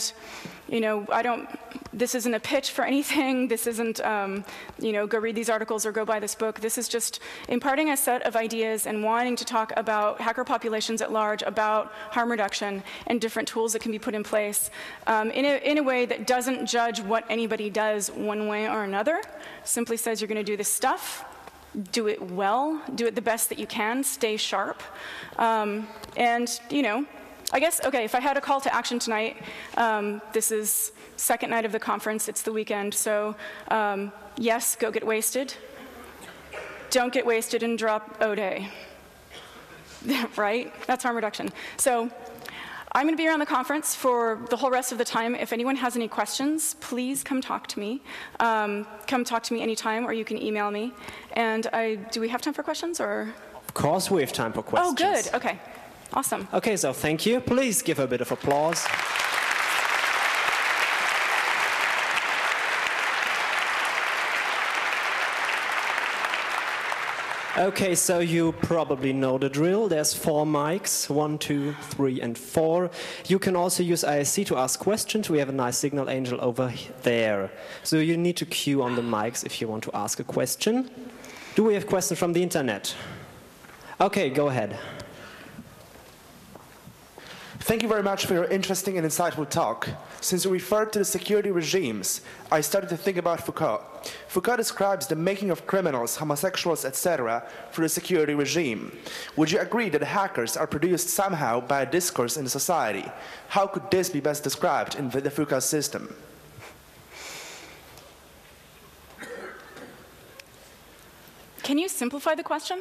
this isn't a pitch for anything. This isn't, go read these articles or go buy this book. This is just imparting a set of ideas and wanting to talk about hacker populations at large, about harm reduction, and different tools that can be put in place in a way that doesn't judge what anybody does one way or another. Simply says you're going to do this stuff, do it well, do it the best that you can, stay sharp, I guess, okay, if I had a call to action tonight, this is second night of the conference, it's the weekend, so yes, go get wasted. Don't get wasted and drop O-Day. Right? That's harm reduction. So I'm going to be around the conference for the whole rest of the time. If anyone has any questions, please come talk to me. Come talk to me anytime, or you can email me. And do we have time for questions, or? Of course we have time for questions. Oh, good. Okay. Awesome. Okay, so thank you. Please give her a bit of applause. Okay, so you probably know the drill. There's 4 mics, 1, 2, 3, and 4. You can also use ISC to ask questions. We have a nice signal angel over there. So you need to queue on the mics if you want to ask a question. Do we have questions from the internet? Okay, go ahead. Thank you very much for your interesting and insightful talk. Since you referred to the security regimes, I started to think about Foucault. Foucault describes the making of criminals, homosexuals, etc. through the security regime. Would you agree that hackers are produced somehow by a discourse in the society? How could this be best described in the Foucault system? Can you simplify the question?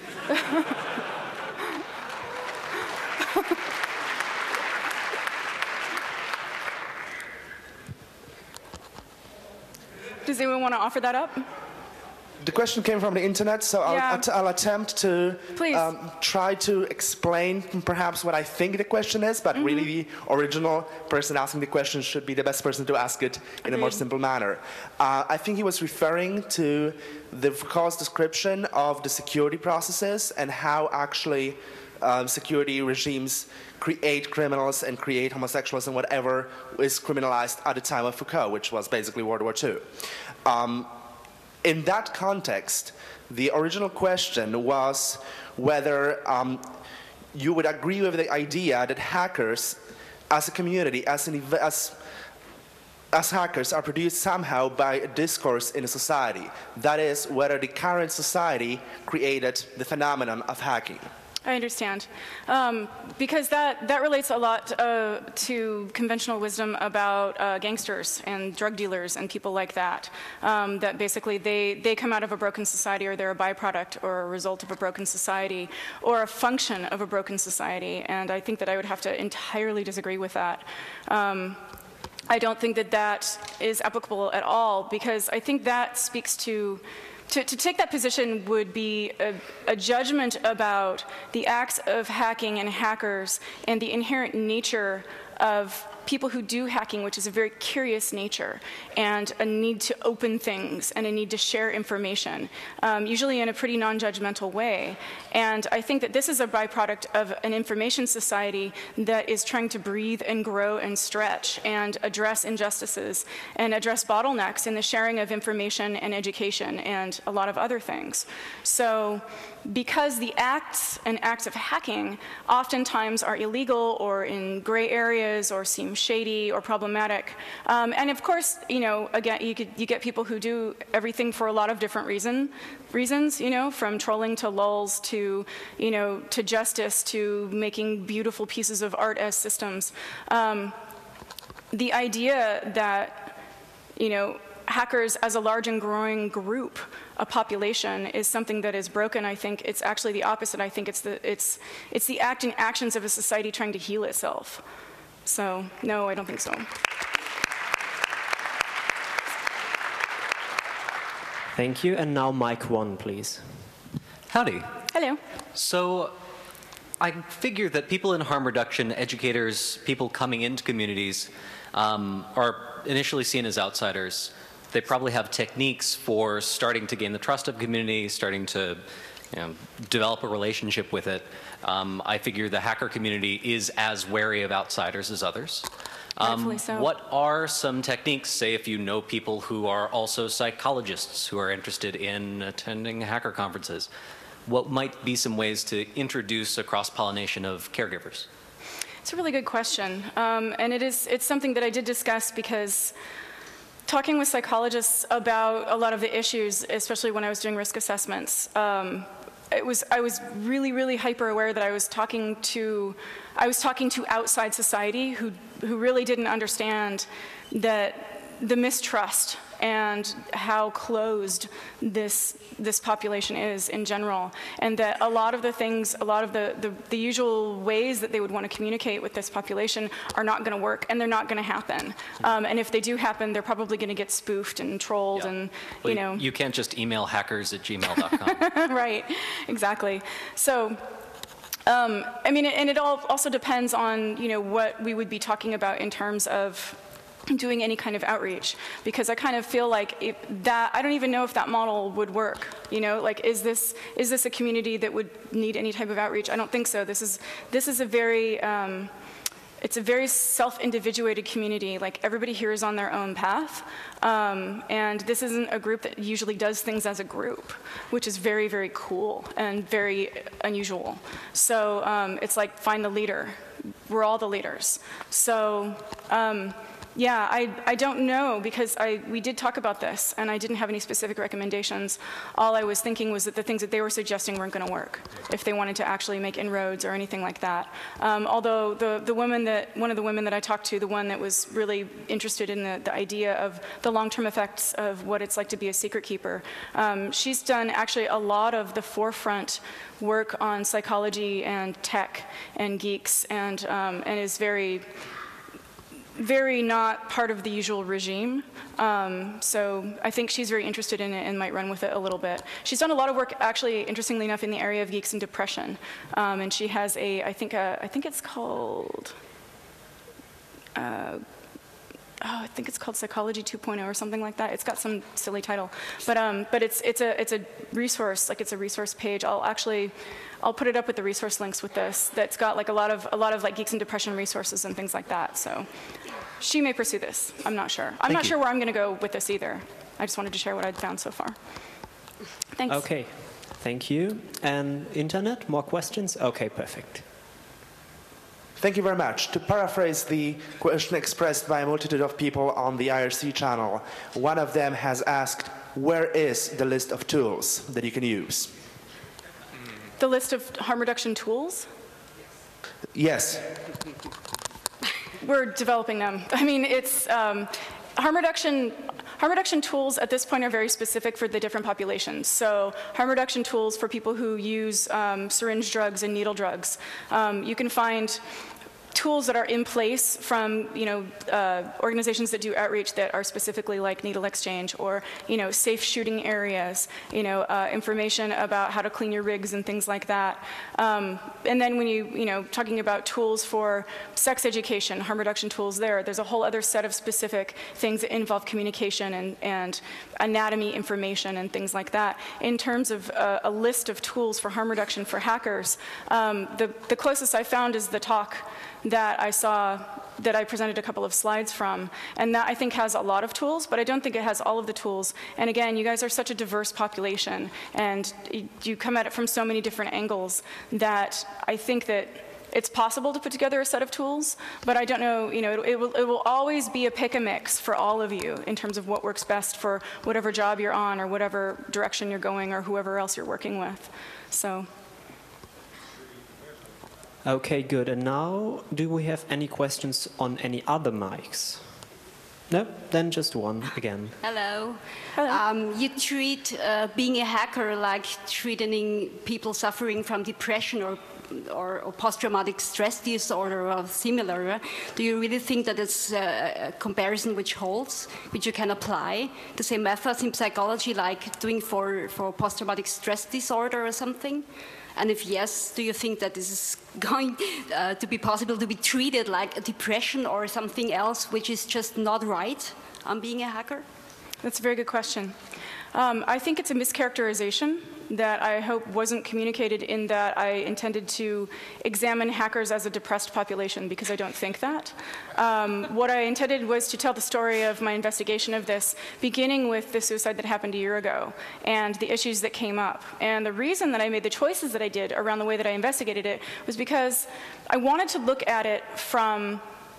Does anyone want to offer that up? The question came from the internet, so I'll attempt to try to explain perhaps what I think the question is, but really the original person asking the question should be the best person to ask it in a more simple manner. I think he was referring to the Foucault's description of the security processes and how actually security regimes create criminals and create homosexuals and whatever is criminalized at the time of Foucault, which was basically World War II. In that context, the original question was whether you would agree with the idea that hackers, as a community, as hackers, are produced somehow by a discourse in a society. That is, whether the current society created the phenomenon of hacking. I understand. Because that relates a lot to conventional wisdom about gangsters and drug dealers and people like that. That basically they come out of a broken society, or they're a byproduct or a result of a broken society or a function of a broken society. And I think that I would have to entirely disagree with that. I don't think that that is applicable at all, because I think that speaks to take that position would be a judgment about the acts of hacking and hackers and the inherent nature of people who do hacking, which is a very curious nature, and a need to open things and a need to share information, usually in a pretty non-judgmental way. And I think that this is a byproduct of an information society that is trying to breathe and grow and stretch and address injustices and address bottlenecks in the sharing of information and education and a lot of other things. So because the acts of hacking oftentimes are illegal or in gray areas or seem shady or problematic, and of course, you know, again, you get people who do everything for a lot of different reasons, you know, from trolling to lulz to, you know, to justice to making beautiful pieces of art as systems. The idea that, you know, hackers as a large and growing group, a population, is something that is broken. I think it's actually the opposite. I think it's the actions of a society trying to heal itself. So no, I don't think so. Thank you. And now mic 1, please. Howdy. Hello. So I figure that people in harm reduction, educators, people coming into communities, are initially seen as outsiders. They probably have techniques for starting to gain the trust of community, starting to, you know, develop a relationship with it. I figure the hacker community is as wary of outsiders as others. Rightfully so. What are some techniques, say if you know people who are also psychologists who are interested in attending hacker conferences, what might be some ways to introduce a cross-pollination of caregivers? It's a really good question. And it's something that I did discuss, because talking with psychologists about a lot of the issues, especially when I was doing risk assessments, I was really hyper aware that I was talking to outside society who really didn't understand that the mistrust and how closed this population is in general, and that a lot of the things, a lot of the usual ways that they would want to communicate with this population are not going to work, and they're not going to happen. And if they do happen, they're probably going to get spoofed and trolled, and well, you know. You can't just email hackers@gmail.com. Right, exactly. So. I mean, and it all also depends on, you know, what we would be talking about in terms of doing any kind of outreach, because I kind of feel like I don't even know if that model would work. You know, like, is this a community that would need any type of outreach? I don't think so. This is a very it's a very self-individuated community. Like, everybody here is on their own path, and this isn't a group that usually does things as a group, which is very cool and very unusual. So it's like, find the leader. We're all the leaders. So. Yeah, I don't know, because we did talk about this, and I didn't have any specific recommendations. All I was thinking was that the things that they were suggesting weren't going to work if they wanted to actually make inroads or anything like that. Although one of the women that I talked to, the one that was really interested in the idea of the long-term effects of what it's like to be a secret keeper, she's done actually a lot of the forefront work on psychology and tech and geeks, and is very not part of the usual regime. So I think she's very interested in it and might run with it a little bit. She's done a lot of work, actually, interestingly enough, in the area of geeks and depression. And she has I think it's called, I think it's called Psychology 2.0 or something like that. It's got some silly title, but it's a resource, like, it's a resource page. I'll put it up with the resource links with this. That's got like a lot of like geeks and depression resources and things like that. So she may pursue this. I'm not sure. I'm not sure where I'm going to go with this either. I just wanted to share what I'd found so far. Thanks. Okay, thank you. And internet, more questions? Okay, perfect. Thank you very much. To paraphrase the question expressed by a multitude of people on the IRC channel, one of them has asked, where is the list of tools that you can use? The list of harm reduction tools? Yes. We're developing them. I mean, it's harm reduction tools at this point are very specific for the different populations. So harm reduction tools for people who use syringe drugs and needle drugs. You can find tools that are in place from, organizations that do outreach that are specifically like needle exchange or, safe shooting areas, information about how to clean your rigs and things like that. And then when talking about tools for sex education, harm reduction tools there's a whole other set of specific things that involve communication and anatomy information and things like that. In terms of a list of tools for harm reduction for hackers, the closest I found is the talk that I saw that I presented a couple of slides from, and that I think has a lot of tools, but I don't think it has all of the tools. And again, you guys are such a diverse population, and you come at it from so many different angles that I think that it's possible to put together a set of tools, but I don't know, it will always be a pick-a-mix for all of you in terms of what works best for whatever job you're on or whatever direction you're going or whoever else you're working with. So. Okay, good. And now, do we have any questions on any other mics? No? Then just one again. Hello. Hello. You treat being a hacker like treating people suffering from depression or post-traumatic stress disorder or similar. Do you really think that it's a comparison which holds, which you can apply? The same methods in psychology like doing for post-traumatic stress disorder or something? And if yes, do you think that this is going to be possible to be treated like a depression or something else which is just not right on being a hacker? That's a very good question. I think it's a mischaracterization that I hope wasn't communicated in that I intended to examine hackers as a depressed population, because I don't think that. What I intended was to tell the story of my investigation of this, beginning with the suicide that happened a year ago and the issues that came up. And the reason that I made the choices that I did around the way that I investigated it was because I wanted to look at it from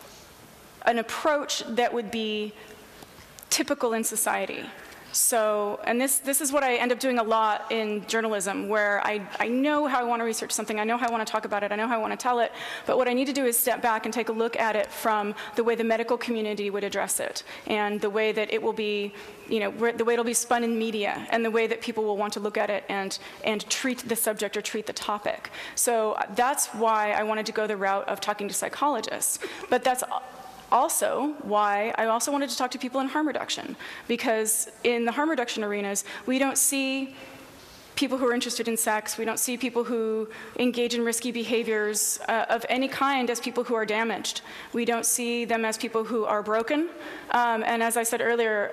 an approach that would be typical in society. So, and this is what I end up doing a lot in journalism, where I know how I want to research something, I know how I want to talk about it, I know how I want to tell it, but what I need to do is step back and take a look at it from the way the medical community would address it, and the way that it will be, the way it'll be spun in media, and the way that people will want to look at it and treat the subject or treat the topic. So that's why I wanted to go the route of talking to psychologists. But that's also why I also wanted to talk to people in harm reduction, because in the harm reduction arenas, we don't see people who are interested in sex, we don't see people who engage in risky behaviors of any kind as people who are damaged. We don't see them as people who are broken. And as I said earlier,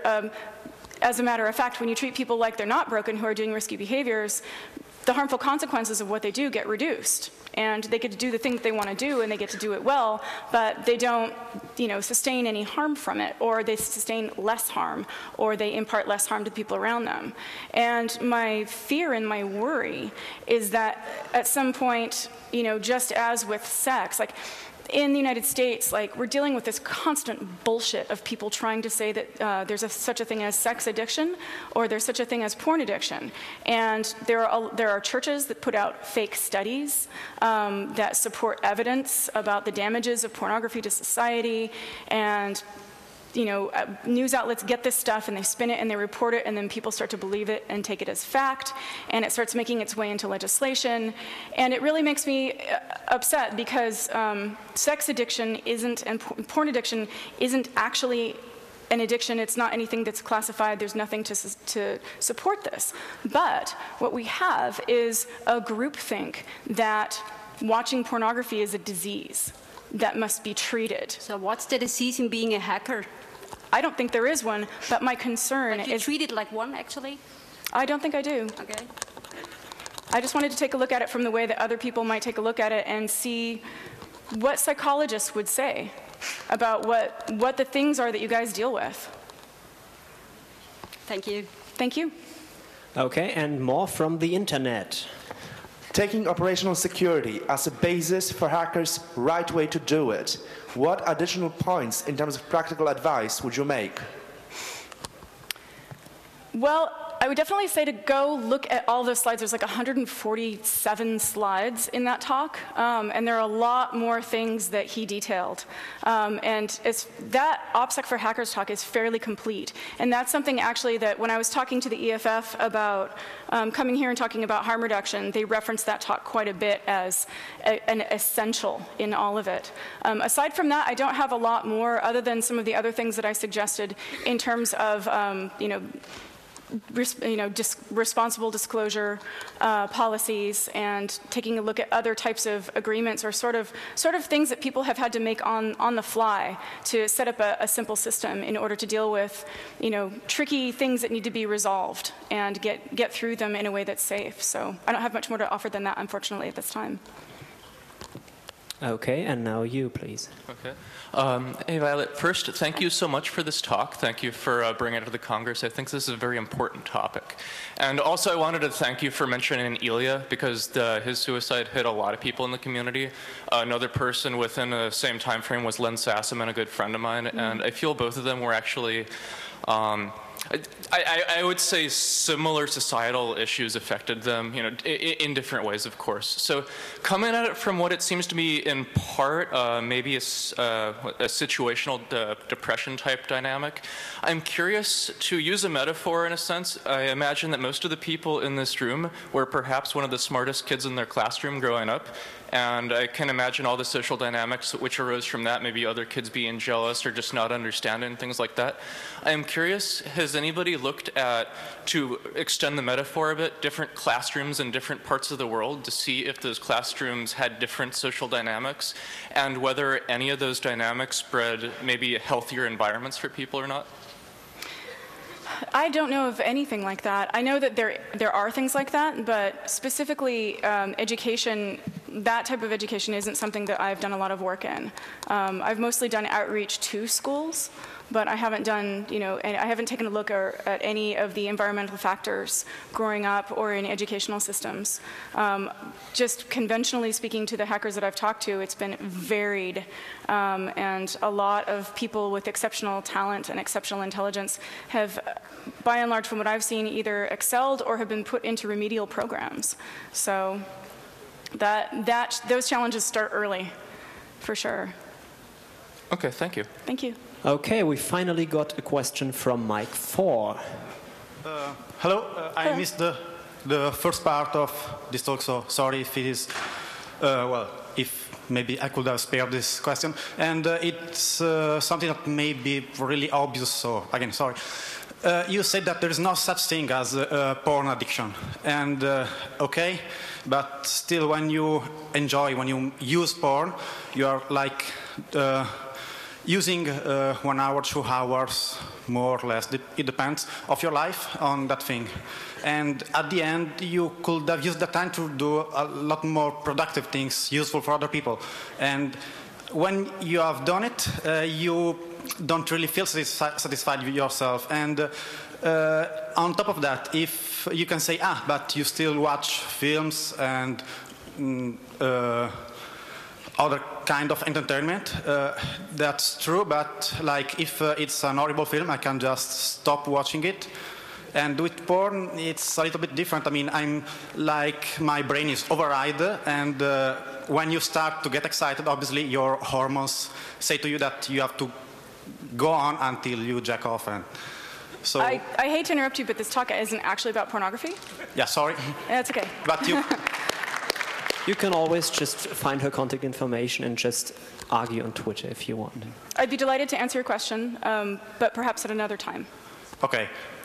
as a matter of fact, when you treat people like they're not broken who are doing risky behaviors, the harmful consequences of what they do get reduced. And they get to do the thing that they want to do, and they get to do it well, but they don't, sustain any harm from it, or they sustain less harm, or they impart less harm to the people around them. And my fear and my worry is that at some point, just as with sex, like, in the United States, we're dealing with this constant bullshit of people trying to say that there's such a thing as sex addiction, or there's such a thing as porn addiction. And there are churches that put out fake studies that support evidence about the damages of pornography to society, and news outlets get this stuff and they spin it and they report it, and then people start to believe it and take it as fact, and it starts making its way into legislation. And it really makes me upset, because sex addiction isn't, and porn addiction isn't actually an addiction. It's not anything that's classified. There's nothing to support this. But what we have is a groupthink that watching pornography is a disease that must be treated. So what's the disease in being a hacker? I don't think there is one, but my concern is... But you treat it like one, actually? I don't think I do. Okay. I just wanted to take a look at it from the way that other people might take a look at it and see what psychologists would say about what the things are that you guys deal with. Thank you. Thank you. Okay, and more from the internet. Taking operational security as a basis for hackers' right way to do it, what additional points in terms of practical advice would you make? Well, I would definitely say to go look at all those slides. There's like 147 slides in that talk, and there are a lot more things that he detailed. And that OPSEC for Hackers talk is fairly complete. And that's something actually that when I was talking to the EFF about coming here and talking about harm reduction, they referenced that talk quite a bit as an essential in all of it. Aside from that, I don't have a lot more other than some of the other things that I suggested in terms of, responsible disclosure policies and taking a look at other types of agreements or sort of things that people have had to make on the fly to set up a simple system in order to deal with, tricky things that need to be resolved and get through them in a way that's safe. So I don't have much more to offer than that, unfortunately, at this time. Okay, and now you, please. Okay. Hey, Violet, first, thank you so much for this talk. Thank you for bringing it to the Congress. I think this is a very important topic. And also, I wanted to thank you for mentioning Ilya, because his suicide hit a lot of people in the community. Another person within the same time frame was Len Sassaman, a good friend of mine, and I feel both of them were actually I would say similar societal issues affected them, in different ways, of course. So coming at it from what it seems to be in part maybe a situational depression type dynamic, I'm curious to use a metaphor in a sense. I imagine that most of the people in this room were perhaps one of the smartest kids in their classroom growing up. And I can imagine all the social dynamics which arose from that, maybe other kids being jealous or just not understanding, things like that. I am curious, has anybody looked at, to extend the metaphor a bit, different classrooms in different parts of the world to see if those classrooms had different social dynamics and whether any of those dynamics bred maybe healthier environments for people or not? I don't know of anything like that. I know that there are things like that, but specifically education, that type of education isn't something that I've done a lot of work in. I've mostly done outreach to schools, but I haven't done, I haven't taken a look at any of the environmental factors growing up or in educational systems. Just conventionally speaking to the hackers that I've talked to, it's been varied, and a lot of people with exceptional talent and exceptional intelligence have, by and large, from what I've seen, either excelled or have been put into remedial programs. So those challenges start early, for sure. Okay, thank you. Thank you. Okay, we finally got a question from Mike 4. Hello, I missed the first part of this talk, so sorry if it is, if maybe I could have spared this question. And it's something that may be really obvious, so again, sorry. You said that there is no such thing as porn addiction. And okay, but still when you use porn, you are like using 1 hour, 2 hours, more or less, it depends, of your life on that thing. And at the end, you could have used that time to do a lot more productive things, useful for other people. And when you have done it, you don't really feel satisfied with yourself. And on top of that, if you can say, but you still watch films and other kind of entertainment, that's true, but like if it's an horrible film, I can just stop watching it. And with porn, it's a little bit different. I mean, I'm like, my brain is override, and when you start to get excited, obviously your hormones say to you that you have to go on until you jack off. And so I hate to interrupt you, but this talk isn't actually about pornography. Yeah, sorry. That's okay. But you... You can always just find her contact information and just argue on Twitter if you want. I'd be delighted to answer your question, but perhaps at another time. Okay.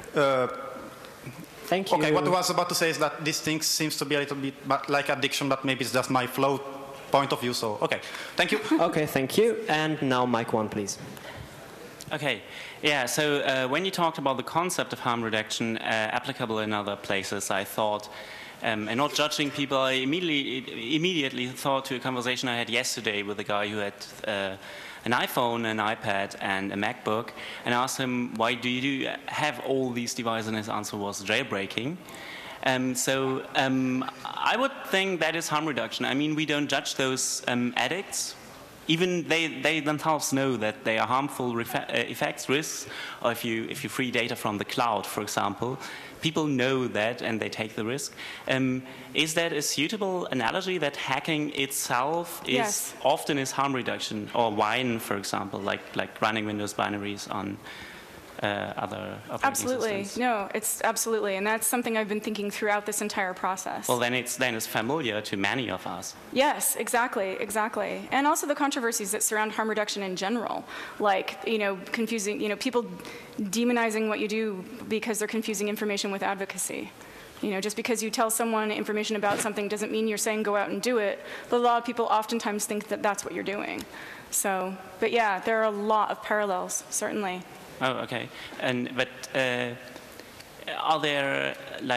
Thank you. Okay, what I was about to say is that this thing seems to be a little bit like addiction, but maybe it's just my flow point of view, so okay. Thank you. Okay, thank you. And now mic 1, please. Okay, yeah, so when you talked about the concept of harm reduction applicable in other places, I thought, and not judging people, I immediately thought to a conversation I had yesterday with a guy who had an iPhone, an iPad, and a MacBook, and I asked him, why do you have all these devices? And his answer was jailbreaking. I would think that is harm reduction. I mean, we don't judge those addicts even they themselves know that they are harmful effects, risks, or if you free data from the cloud, for example, people know that and they take the risk. Is that a suitable analogy, that hacking itself is often is harm reduction, or Wine, for example, like running Windows binaries on other operating systems? No, it's absolutely, and that's something I've been thinking throughout this entire process. Well, then it's familiar to many of us. Yes, exactly, and also the controversies that surround harm reduction in general, like confusing, people demonizing what you do because they're confusing information with advocacy. Just because you tell someone information about something doesn't mean you're saying go out and do it, but a lot of people oftentimes think that that's what you're doing. So, but yeah, there are a lot of parallels, certainly. Oh, okay. But are there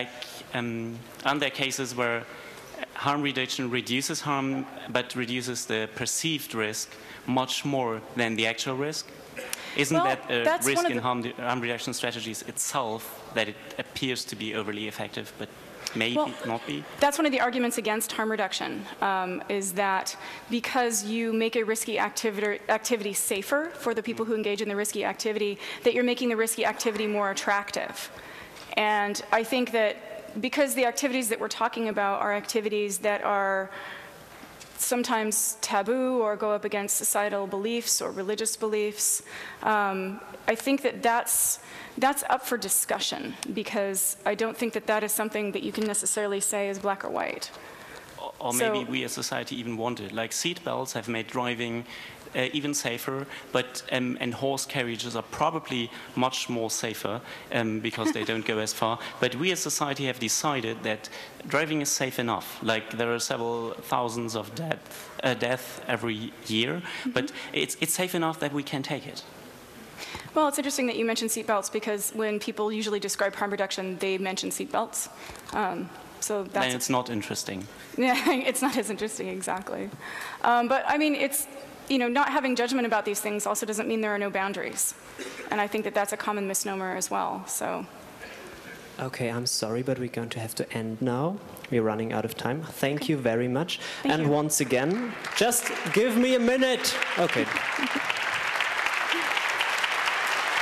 aren't there cases where harm reduction reduces harm, but reduces the perceived risk much more than the actual risk? Isn't that a risk in harm reduction strategies itself, that it appears to be overly effective, but maybe not be? That's one of the arguments against harm reduction, is that because you make a risky activity safer for the people who engage in the risky activity, that you're making the risky activity more attractive. And I think that because the activities that we're talking about are activities that are sometimes taboo or go up against societal beliefs or religious beliefs, I think that that's up for discussion, because I don't think that that is something that you can necessarily say is black or white. Or maybe we as society even want it. Like seat belts have made driving even safer, but and horse carriages are probably much more safer because they don't go as far. But we as society have decided that driving is safe enough. Like there are several thousands of deaths every year, but it's safe enough that we can take it. Well, it's interesting that you mentioned seatbelts, because when people usually describe harm reduction, they mention seatbelts. So that's then it's not interesting. Yeah, it's not as interesting, exactly. But I mean, it's, not having judgment about these things also doesn't mean there are no boundaries. And I think that that's a common misnomer as well, so. Okay, I'm sorry, but we're going to have to end now. We're running out of time. Thank you very much. Thank you. Once again, just give me a minute. Okay.